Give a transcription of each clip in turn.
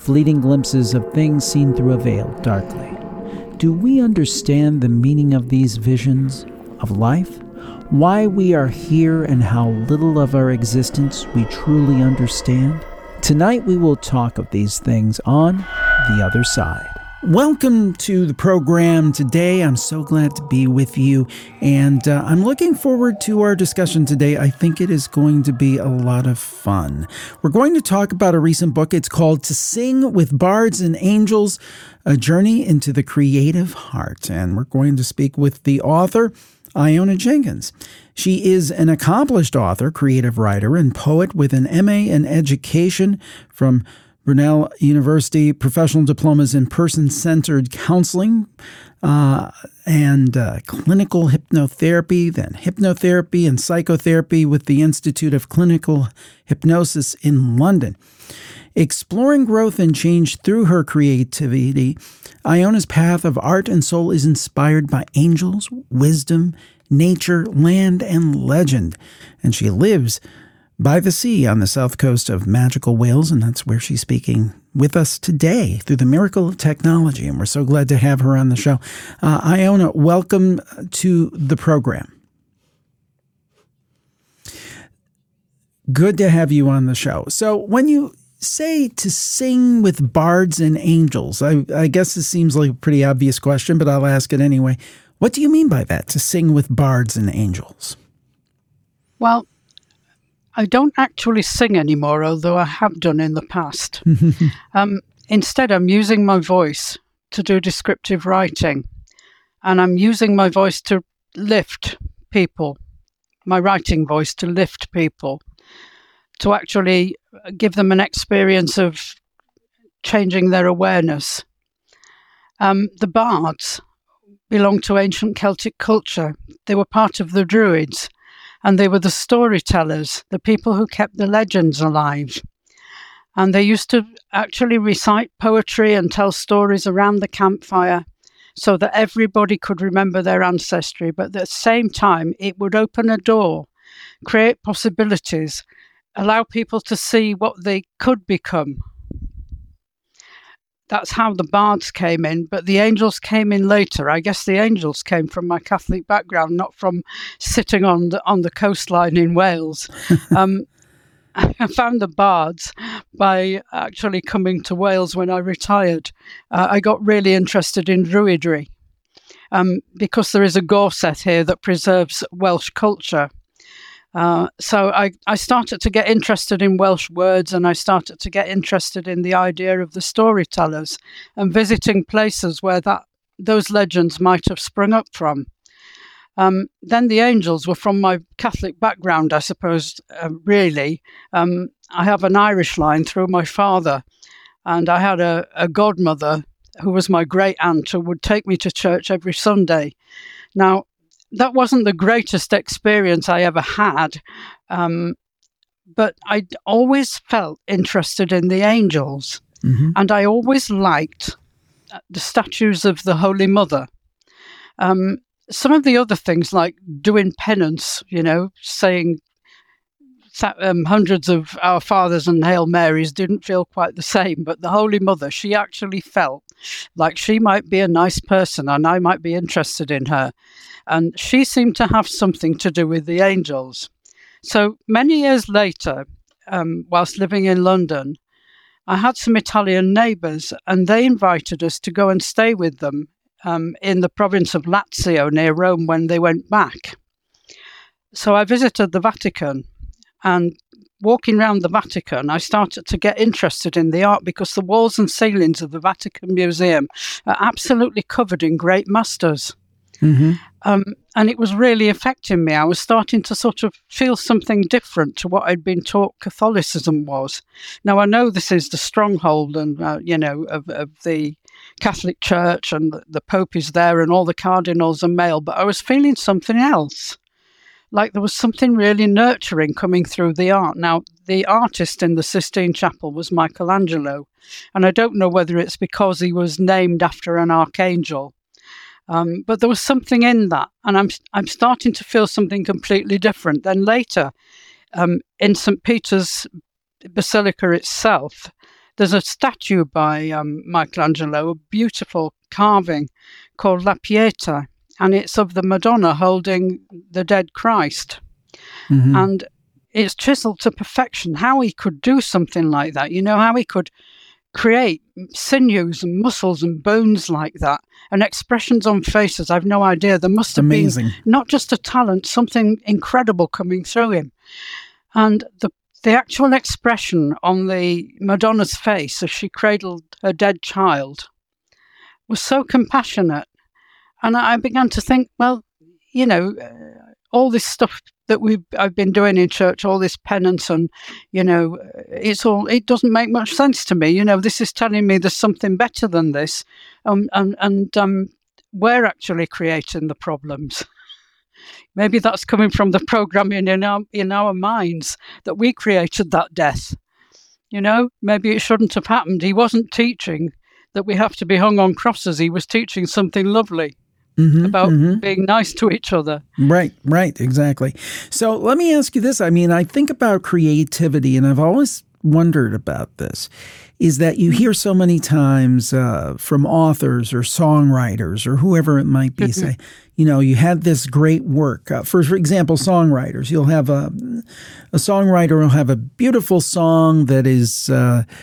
fleeting glimpses of things seen through a veil darkly. Do we understand the meaning of these visions of life? Why we are here and how little of our existence we truly understand? Tonight we will talk of these things on The Other Side. Welcome to the program today. I'm so glad to be with you, and I'm looking forward to our discussion today. I think it is going to be a lot of fun. We're going to talk about a recent book. It's called To Sing with Bards and Angels, A Journey into the Creative Heart, and we're going to speak with the author, Iona Jenkins. She is an accomplished author, creative writer, and poet with an MA in education from Brunel University, professional diplomas in person-centered counseling and clinical hypnotherapy, then hypnotherapy and psychotherapy with the Institute of Clinical Hypnosis in London. Exploring growth and change through her creativity, Iona's path of art and soul is inspired by angels, wisdom, nature, land, and legend. And she lives by the sea on the south coast of magical Wales, and that's where she's speaking with us today through the miracle of technology. And we're so glad to have her on the show. Iona, welcome to the program. Good to have you on the show. So when you say to sing with bards and angels, I guess this seems like a pretty obvious question, but I'll ask it anyway. What do you mean by that, to sing with bards and angels? Well, I don't actually sing anymore, although I have done in the past. Instead, I'm using my voice to do descriptive writing, and I'm using my voice to lift people, my writing voice to lift people, to actually give them an experience of changing their awareness. The bards belong to ancient Celtic culture. They were part of the Druids, and they were the storytellers, the people who kept the legends alive. And they used to actually recite poetry and tell stories around the campfire so that everybody could remember their ancestry. But at the same time, it would open a door, create possibilities, allow people to see what they could become. That's how the bards came in, but the angels came in later. I guess the angels came from my Catholic background, not from sitting on the coastline in Wales. I found the bards by actually coming to Wales when I retired. I got really interested in Druidry because there is a gorset here that preserves Welsh culture. So I started to get interested in Welsh words, and I started to get interested in the idea of the storytellers and visiting places where those legends might have sprung up from. Then the angels were from my Catholic background, I suppose, really. I have an Irish line through my father, and I had a godmother who was my great aunt who would take me to church every Sunday. Now, that wasn't the greatest experience I ever had, but I always felt interested in the angels, and I always liked the statues of the Holy Mother. Some of the other things, like doing penance, saying hundreds of Our Fathers and Hail Marys, didn't feel quite the same, but the Holy Mother, she actually felt like she might be a nice person and I might be interested in her. And she seemed to have something to do with the angels. So many years later, whilst living in London, I had some Italian neighbours, and they invited us to go and stay with them in the province of Lazio near Rome when they went back. So I visited the Vatican, and walking around the Vatican, I started to get interested in the art because the walls and ceilings of the Vatican Museum are absolutely covered in great masters. And it was really affecting me. I was starting to sort of feel something different to what I'd been taught Catholicism was. Now, I know this is the stronghold and, of the Catholic Church, and the Pope is there and all the cardinals are male, but I was feeling something else. Like there was something really nurturing coming through the art. Now, the artist in the Sistine Chapel was Michelangelo, and I don't know whether it's because he was named after an archangel. But there was something in that, and I'm starting to feel something completely different. Then later, in St. Peter's Basilica itself, There's a statue by Michelangelo, a beautiful carving called La Pieta, and it's of the Madonna holding the dead Christ. Mm-hmm. And it's chiseled to perfection. How he could do something like that, how he could create sinews and muscles and bones like that, and expressions on faces, I've no idea. There must have been not just a talent, something incredible coming through him. And the actual expression on the Madonna's face as she cradled her dead child was so compassionate. And I began to think, well, all this stuff that I've been doing in church, all this penance, and it doesn't make much sense to me. This is telling me there's something better than this, and we're actually creating the problems. Maybe that's coming from the programming in our minds that we created that death. Maybe it shouldn't have happened. He wasn't teaching that we have to be hung on crosses. He was teaching something lovely. About being nice to each other. Right, exactly. So let me ask you this. I mean, I think about creativity, and I've always wondered about this, is that you hear so many times from authors or songwriters or whoever it might be say, you had this great work. For example, songwriters, you'll have a songwriter will have a beautiful song that is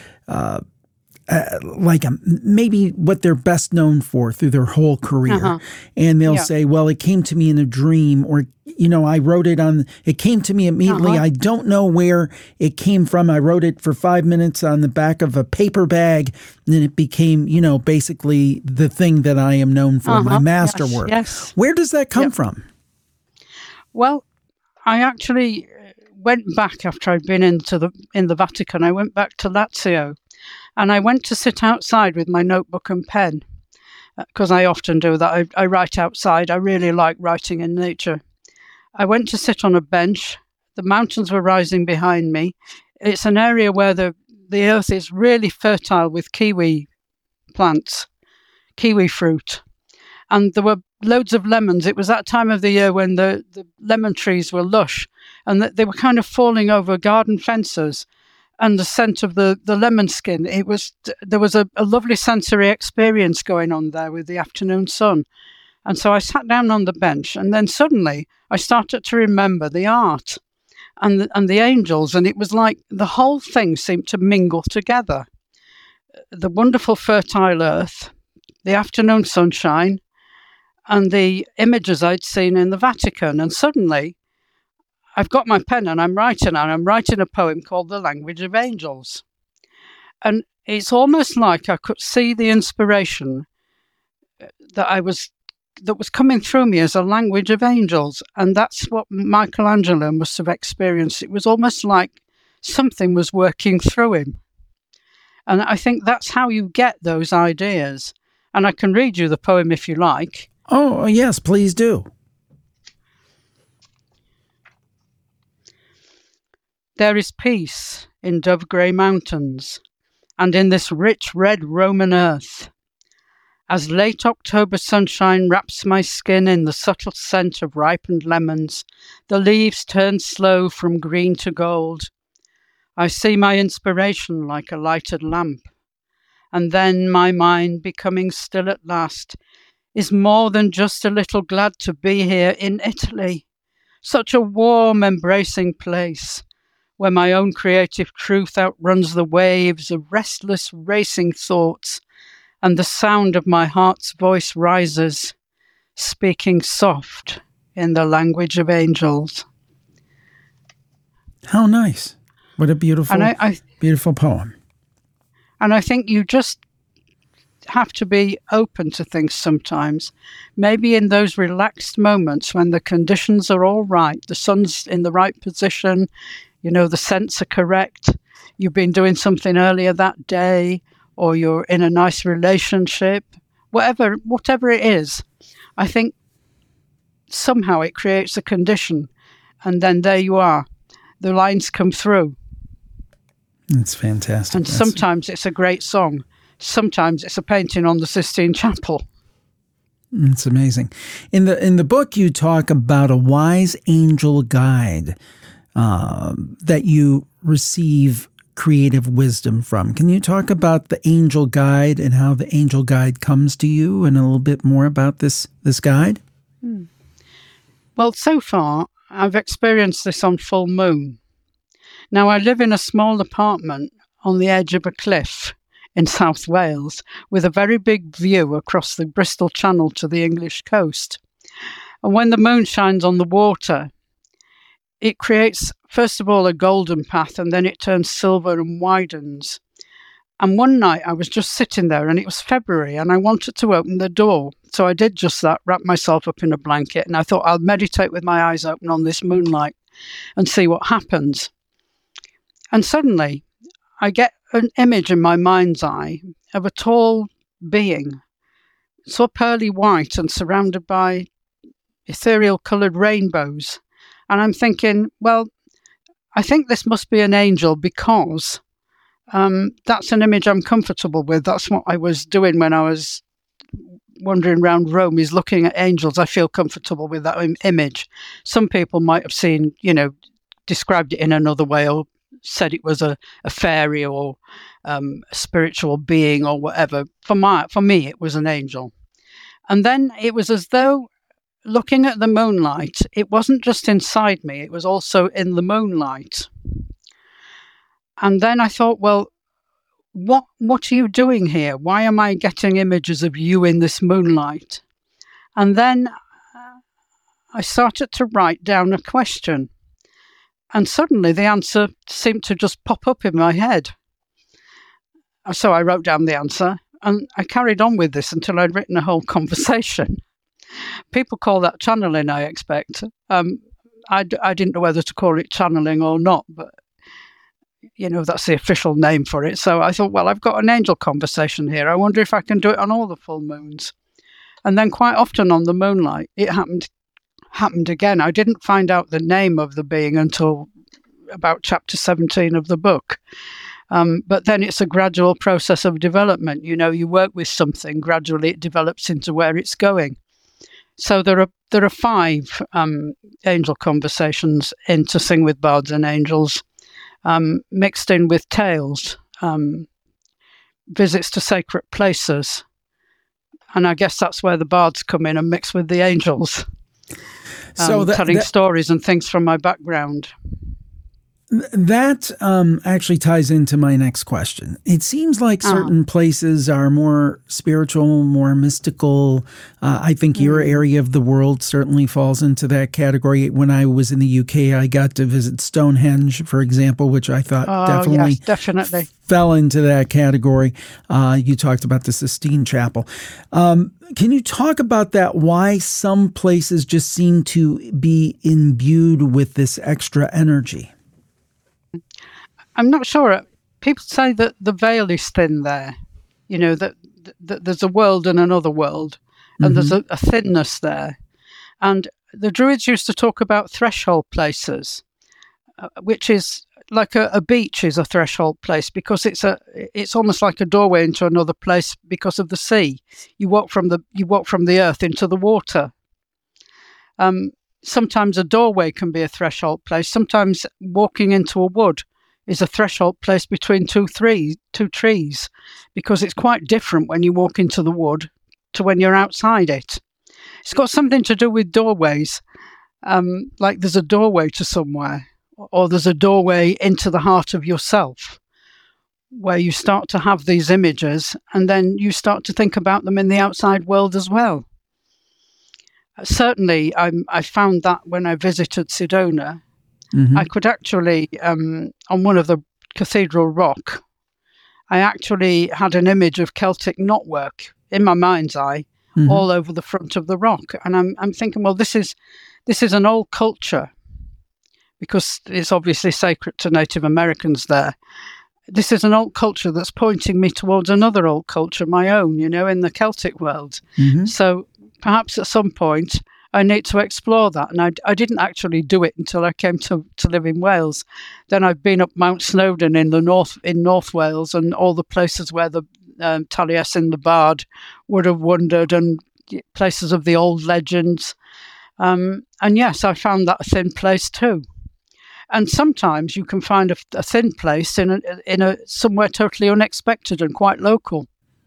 maybe what they're best known for through their whole career. And they'll say, well, it came to me in a dream, or, I wrote it came to me immediately. I don't know where it came from. I wrote it for 5 minutes on the back of a paper bag, and then it became, basically the thing that I am known for, my masterwork. Yes. Where does that come from? Well, I actually went back after I'd been in the Vatican. I went back to Lazio. And I went to sit outside with my notebook and pen, because I often do that. I write outside. I really like writing in nature. I went to sit on a bench. The mountains were rising behind me. It's an area where the earth is really fertile with kiwi plants, kiwi fruit. And there were loads of lemons. It was that time of the year when the lemon trees were lush, and they were kind of falling over garden fences. And the scent of the lemon skin, there was a lovely sensory experience going on there with the afternoon sun. And so I sat down on the bench, and then suddenly I started to remember the art and the angels, and it was like the whole thing seemed to mingle together. The wonderful fertile earth, the afternoon sunshine, and the images I'd seen in the Vatican. And suddenly I've got my pen and I'm writing a poem called The Language of Angels. And it's almost like I could see the inspiration that was coming through me as a language of angels. And that's what Michelangelo must have experienced. It was almost like something was working through him. And I think that's how you get those ideas. And I can read you the poem if you like. Oh, yes, please do. There is peace in dove-grey mountains, and in this rich red Roman earth. As late October sunshine wraps my skin in the subtle scent of ripened lemons, the leaves turn slow from green to gold. I see my inspiration like a lighted lamp, and then my mind, becoming still at last, is more than just a little glad to be here in Italy, such a warm, embracing place, where my own creative truth outruns the waves of restless, racing thoughts, and the sound of my heart's voice rises, speaking soft in the language of angels. How nice. What a beautiful, beautiful poem. And I think you just have to be open to things sometimes. Maybe in those relaxed moments when the conditions are all right, the sun's in the right position, the scents are correct, you've been doing something earlier that day, or you're in a nice relationship, whatever it is, I think somehow it creates a condition, and then there you are. The lines come through. It's fantastic. And sometimes it's a great song. Sometimes it's a painting on the Sistine Chapel. It's amazing. In the book, you talk about a wise angel guide that you receive creative wisdom from. Can you talk about the angel guide and how the angel guide comes to you, and a little bit more about this guide? Well, so far, I've experienced this on full moon. Now, I live in a small apartment on the edge of a cliff in South Wales with a very big view across the Bristol Channel to the English coast. And when the moon shines on the water, it creates, first of all, a golden path, and then it turns silver and widens. And one night I was just sitting there, and it was February, and I wanted to open the door. So I did just that, wrap myself up in a blanket, and I thought I'll meditate with my eyes open on this moonlight and see what happens. And suddenly I get an image in my mind's eye of a tall being, so pearly white and surrounded by ethereal coloured rainbows. And I'm thinking, well, I think this must be an angel because that's an image I'm comfortable with. That's what I was doing when I was wandering around Rome, is looking at angels. I feel comfortable with that image. Some people might have seen, described it in another way, or said it was a fairy or a spiritual being or whatever. For me, it was an angel. And then it was as though, looking at the moonlight, it wasn't just inside me, it was also in the moonlight. And then I thought, well, what are you doing here? Why am I getting images of you in this moonlight? And then I started to write down a question. And suddenly the answer seemed to just pop up in my head. So I wrote down the answer, and I carried on with this until I'd written a whole conversation. People call that channeling, I expect. I didn't know whether to call it channeling or not, but, that's the official name for it. So I thought, well, I've got an angel conversation here. I wonder if I can do it on all the full moons. And then quite often on the moonlight, it happened again. I didn't find out the name of the being until about chapter 17 of the book. But then it's a gradual process of development. You work with something, gradually it develops into where it's going. So there are 5 angel conversations in To Sing with Bards and Angels, mixed in with tales, visits to sacred places. And I guess that's where the bards come in and mix with the angels. So telling stories and things from my background. That actually ties into my next question. It seems like certain places are more spiritual, more mystical. I think your area of the world certainly falls into that category. When I was in the UK, I got to visit Stonehenge, for example, which I thought definitely fell into that category. You talked about the Sistine Chapel. Can you talk about that? Why some places just seem to be imbued with this extra energy? I'm not sure. People say that the veil is thin there, that there's a world and another world, and there's a thinness there. And the Druids used to talk about threshold places, which is like a beach is a threshold place because it's almost like a doorway into another place because of the sea. You walk from the earth into the water. Sometimes a doorway can be a threshold place. Sometimes walking into a wood is a threshold place between two trees, because it's quite different when you walk into the wood to when you're outside it. It's got something to do with doorways, like there's a doorway to somewhere, or there's a doorway into the heart of yourself, where you start to have these images and then you start to think about them in the outside world as well. Certainly, I found that when I visited Sedona, I could actually, on one of the cathedral rock, I actually had an image of Celtic knotwork in my mind's eye all over the front of the rock. And I'm thinking, well, this is an old culture, because it's obviously sacred to Native Americans there. This is an old culture that's pointing me towards another old culture, my own, in the Celtic world. So perhaps at some point I need to explore that. And I didn't actually do it until I came to live in Wales. Then I've been up Mount Snowdon in North Wales, and all the places where the Taliesin the Bard would have wandered, and places of the old legends. And yes, I found that a thin place too. And sometimes you can find a thin place in a somewhere totally unexpected and quite local.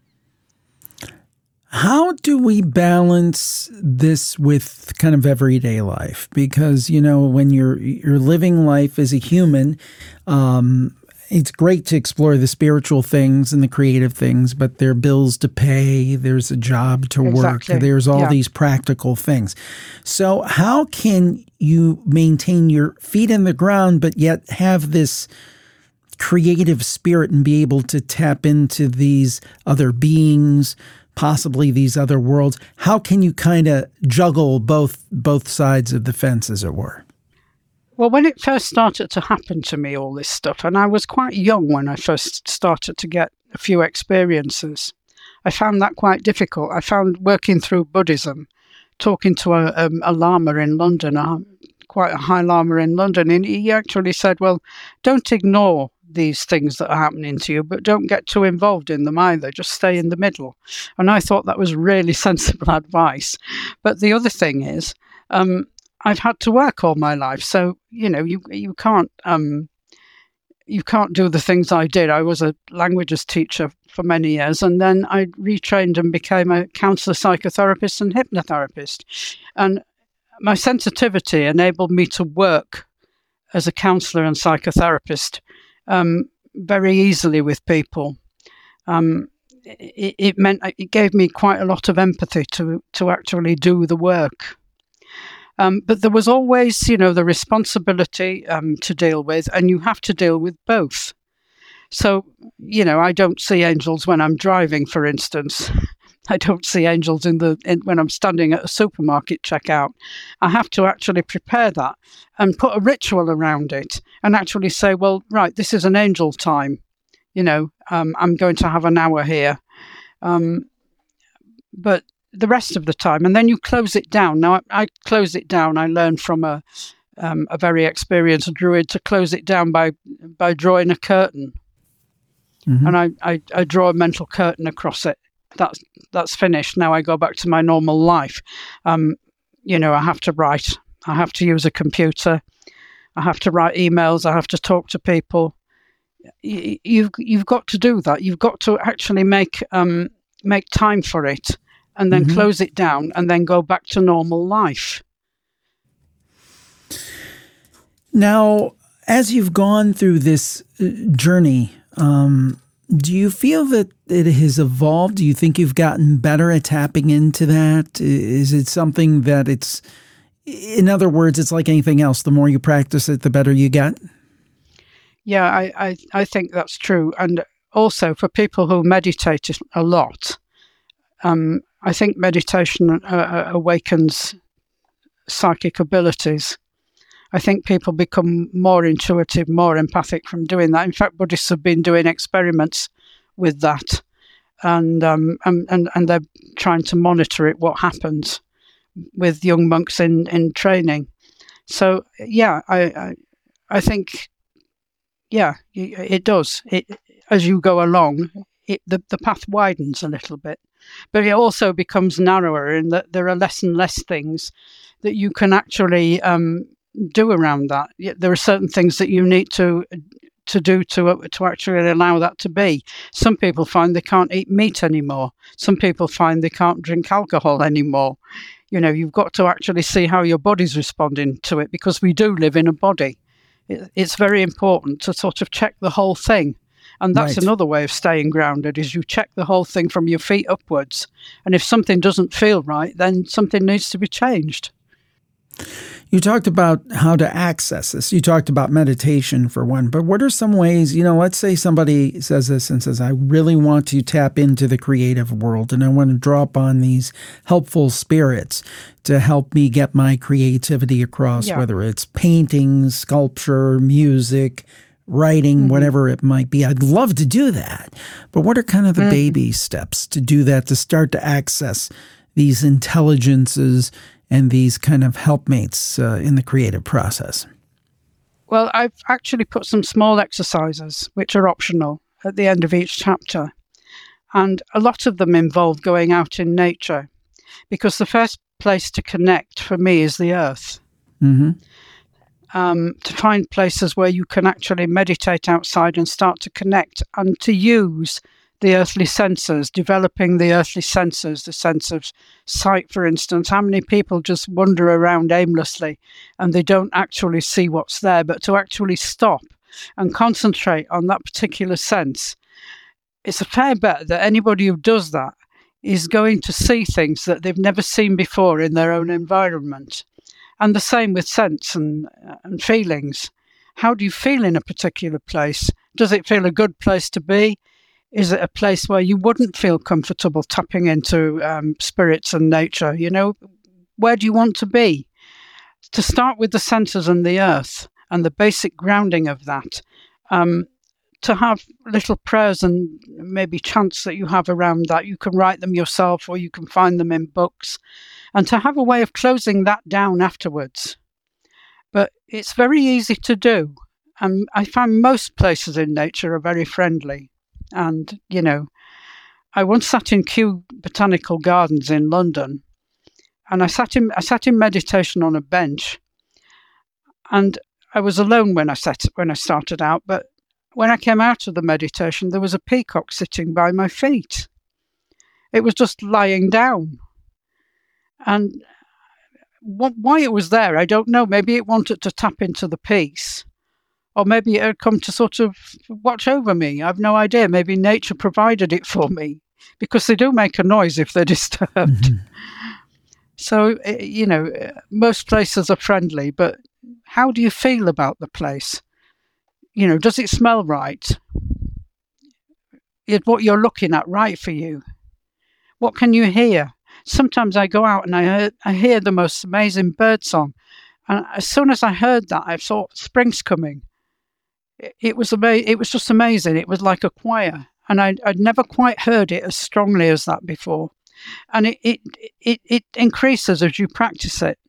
How do we balance this with kind of everyday life? Because, when you're living life as a human, it's great to explore the spiritual things and the creative things, but there are bills to pay, there's a job to work, there's all these practical things. So how can you maintain your feet in the ground, but yet have this creative spirit and be able to tap into these other beings, possibly these other worlds? How can you kind of juggle both sides of the fence, as it were? Well, when it first started to happen to me, all this stuff, and I was quite young when I first started to get a few experiences, I found that quite difficult. I found working through Buddhism, talking to a Lama in London, quite a high Lama in London, and he actually said, well, don't ignore these things that are happening to you, but don't get too involved in them either. Just stay in the middle. And I thought that was really sensible advice. But the other thing is, I've had to work all my life, so you can't do the things I did. I was a languages teacher for many years, and then I retrained and became a counsellor, psychotherapist, and hypnotherapist. And my sensitivity enabled me to work as a counsellor and psychotherapist very easily with people. It meant it gave me quite a lot of empathy to actually do the work. But there was always, the responsibility to deal with, and you have to deal with both. So, I don't see angels when I'm driving, for instance. I don't see angels when I'm standing at a supermarket checkout. I have to actually prepare that and put a ritual around it and actually say, well, right, this is an angel time. I'm going to have an hour here. But the rest of the time, and then you close it down. Now, I close it down. I learned from a very experienced druid to close it down by drawing a curtain. Mm-hmm. And I draw a mental curtain across it. That's finished. Now I go back to my normal life. I have to write. I have to use a computer. I have to write emails. I have to talk to people. You've got to do that. You've got to actually make time for it, and then mm-hmm. close it down, and then go back to normal life. Now, as you've gone through this journey, do you feel that it has evolved? Do you think you've gotten better at tapping into that? Is it something that in other words, it's like anything else. The more you practice it, the better you get? Yeah, I think that's true. And also for people who meditate a lot, I think meditation awakens psychic abilities. I think people become more intuitive, more empathic from doing that. In fact, Buddhists have been doing experiments with that, and they're trying to monitor it, what happens with young monks in training. So, yeah, I think, yeah, it does. As you go along, the path widens a little bit, but it also becomes narrower in that there are less and less things that you can actually do around that. There are certain things that you need to do to actually allow that to be. Some people find they can't eat meat anymore. Some people find they can't drink alcohol anymore. You've got to actually see how your body's responding to it, because we do live in a body. It's very important to sort of check the whole thing. And that's right. Another way of staying grounded, is you check the whole thing from your feet upwards. And if something doesn't feel right, then something needs to be changed. You talked about how to access this. You talked about meditation for one, but what are some ways, let's say somebody says this and says, I really want to tap into the creative world and I want to draw upon these helpful spirits to help me get my creativity across, whether it's painting, sculpture, music, writing, mm-hmm. whatever it might be. I'd love to do that. But what are kind of the baby steps to do that, to start to access these intelligences and these kind of helpmates in the creative process? Well, I've actually put some small exercises, which are optional, at the end of each chapter. And a lot of them involve going out in nature, because the first place to connect for me is the earth. Mm-hmm. to find places where you can actually meditate outside and start to connect and to use the earthly senses, developing the earthly senses, the sense of sight, for instance. How many people just wander around aimlessly and they don't actually see what's there, but to actually stop and concentrate on that particular sense, it's a fair bet that anybody who does that is going to see things that they've never seen before in their own environment. And the same with sense and feelings. How do you feel in a particular place? Does it feel a good place to be? Is it a place where you wouldn't feel comfortable tapping into spirits and nature? You know, where do you want to be? To start with the senses and the earth and the basic grounding of that, to have little prayers and maybe chants that you have around that. You can write them yourself or you can find them in books, and to have a way of closing that down afterwards. But it's very easy to do. And I find most places in nature are very friendly. And, you know, I once sat in Kew Botanical Gardens in London, and I sat in meditation on a bench, and I was alone when I started out, but when I came out of the meditation, there was a peacock sitting by my feet. It was just lying down. And why it was there, I don't know. Maybe it wanted to tap into the peace. Or maybe it had come to sort of watch over me. I've no idea. Maybe nature provided it for me, because they do make a noise if they're disturbed. Mm-hmm. So, you know, most places are friendly, but how do you feel about the place? You know, does it smell right? Is what you're looking at right for you? What can you hear? Sometimes I go out and I hear the most amazing bird song. And as soon as I heard that, I thought, spring's coming. It was just amazing. It was like a choir. And I'd never quite heard it as strongly as that before. And it increases as you practice it.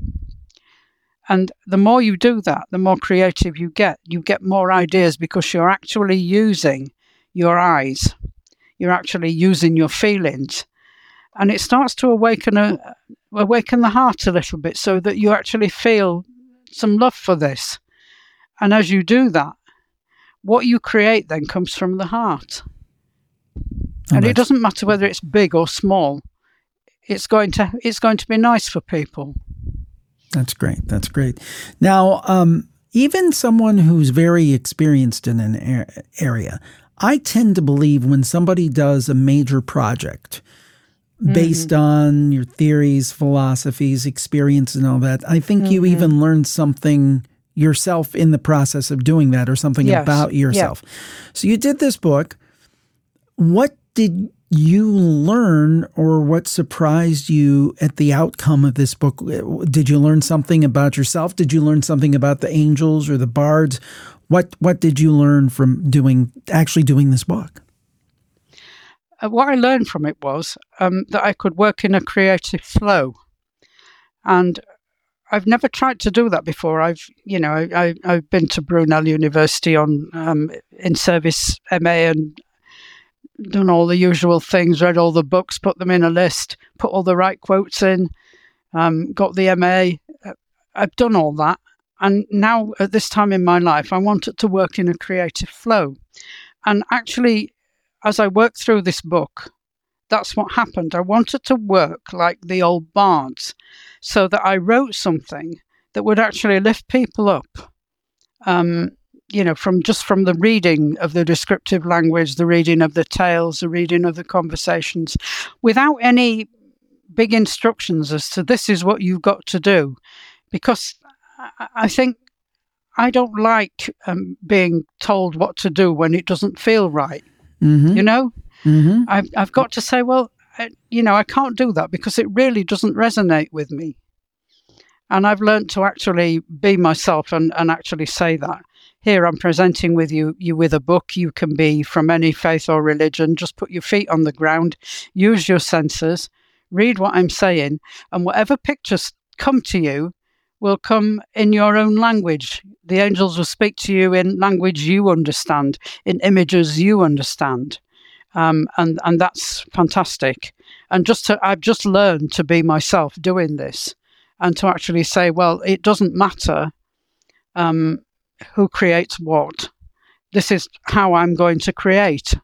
And the more you do that, the more creative you get. You get more ideas because you're actually using your eyes. You're actually using your feelings. And it starts to awaken the heart a little bit, so that you actually feel some love for this. And as you do that, what you create then comes from the heart. And it doesn't matter whether it's big or small. It's going to be nice for people. That's great. That's great. Now, even someone who's very experienced in an area, I tend to believe when somebody does a major project based on your theories, philosophies, experience, and all that, I think you even learn something yourself in the process of doing that, or something about yourself. Yeah. So you did this book. What did you learn, or what surprised you at the outcome of this book? Did you learn something about yourself? Did you learn something about the angels or the bards? What did you learn from actually doing this book? What I learned from it was that I could work in a creative flow, and I've never tried to do that before. I've been to Brunel University on in service MA and done all the usual things, read all the books, put them in a list, put all the right quotes in, got the MA. I've done all that. And now at this time in my life, I wanted to work in a creative flow. And actually, as I worked through this book, that's what happened. I wanted to work like the old bards, so that I wrote something that would actually lift people up. From the reading of the descriptive language, the reading of the tales, the reading of the conversations, without any big instructions as to this is what you've got to do. Because I think I don't like being told what to do when it doesn't feel right. Mm-hmm. You know? Mm-hmm. I've got to say, well, I can't do that because it really doesn't resonate with me. And I've learned to actually be myself and actually say that. Here I'm presenting with you with a book. You can be from any faith or religion. Just put your feet on the ground, use your senses, read what I'm saying, and whatever pictures come to you will come in your own language. The angels will speak to you in language you understand, in images you understand. And that's fantastic. And I've just learned to be myself doing this, and to actually say, well, it doesn't matter who creates what. This is how I'm going to create.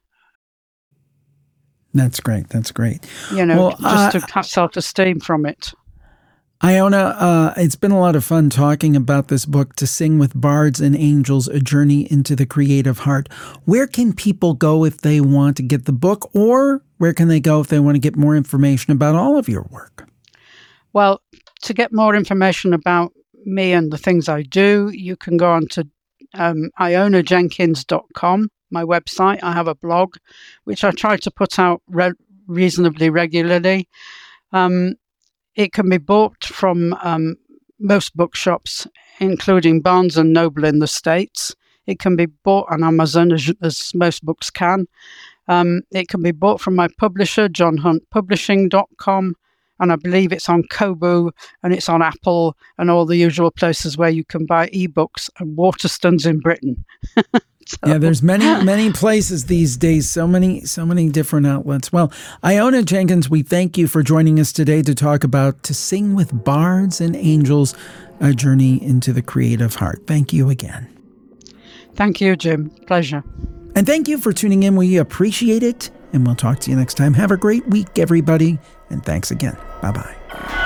That's great. That's great. Just to have self-esteem from it. Iona, it's been a lot of fun talking about this book, To Sing with Bards and Angels, A Journey into the Creative Heart. Where can people go if they want to get the book, or where can they go if they want to get more information about all of your work? Well, to get more information about me and the things I do, you can go on to ionajenkins.com, my website. I have a blog, which I try to put out reasonably regularly. It can be bought from most bookshops, including Barnes & Noble in the States. It can be bought on Amazon, as most books can. It can be bought from my publisher, johnhuntpublishing.com, and I believe it's on Kobo, and it's on Apple, and all the usual places where you can buy ebooks, and Waterstones in Britain. Yeah, there's many places these days, so many different outlets. Well, Iona Jenkins, we thank you for joining us today to talk about To Sing with Bards and Angels, A Journey into the Creative Heart. Thank you again. Thank you, Jim. Pleasure. And thank you for tuning in. We appreciate it, and we'll talk to you next time. Have a great week, everybody, and thanks again. Bye-bye.